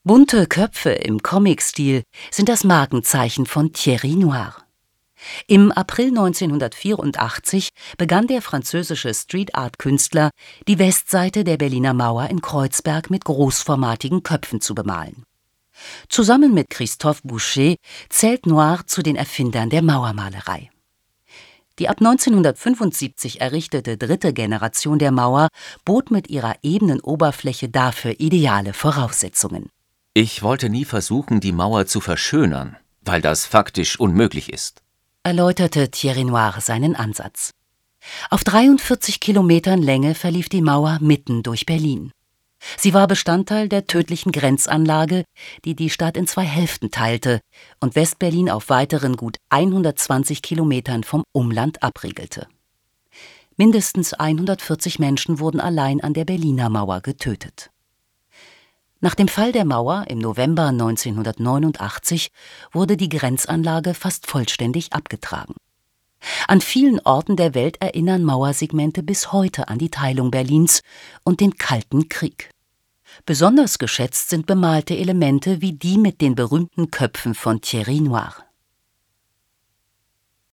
Bunte Köpfe im Comic-Stil sind das Markenzeichen von Thierry Noir. Im April 1984 begann der französische Street-Art-Künstler, die Westseite der Berliner Mauer in Kreuzberg mit großformatigen Köpfen zu bemalen. Zusammen mit Christophe Boucher zählt Noir zu den Erfindern der Mauermalerei. Die ab 1975 errichtete dritte Generation der Mauer bot mit ihrer ebenen Oberfläche dafür ideale Voraussetzungen. Ich wollte nie versuchen, die Mauer zu verschönern, weil das faktisch unmöglich ist, Erläuterte Thierry Noir seinen Ansatz. Auf 43 Kilometern Länge verlief die Mauer mitten durch Berlin. Sie war Bestandteil der tödlichen Grenzanlage, die die Stadt in zwei Hälften teilte und Westberlin auf weiteren gut 120 Kilometern vom Umland abriegelte. Mindestens 140 Menschen wurden allein an der Berliner Mauer getötet. Nach dem Fall der Mauer im November 1989 wurde die Grenzanlage fast vollständig abgetragen. An vielen Orten der Welt erinnern Mauersegmente bis heute an die Teilung Berlins und den Kalten Krieg. Besonders geschätzt sind bemalte Elemente wie die mit den berühmten Köpfen von Thierry Noir.